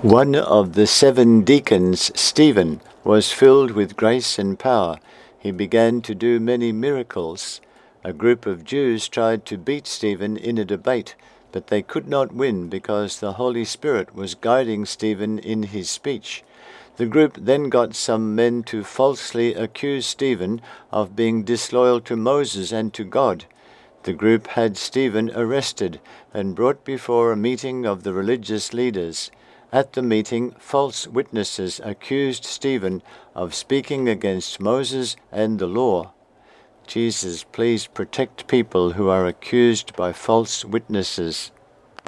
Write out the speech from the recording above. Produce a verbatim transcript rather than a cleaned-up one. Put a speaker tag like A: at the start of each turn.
A: One of the seven deacons, Stephen, was filled with grace and power. He began to do many miracles. A group of Jews tried to beat Stephen in a debate, but they could not win because the Holy Spirit was guiding Stephen in his speech. The group then got some men to falsely accuse Stephen of being disloyal to Moses and to God. The group had Stephen arrested and brought before a meeting of the religious leaders. At the meeting, false witnesses accused Stephen of speaking against Moses and the law. Jesus, please protect people who are accused by false witnesses.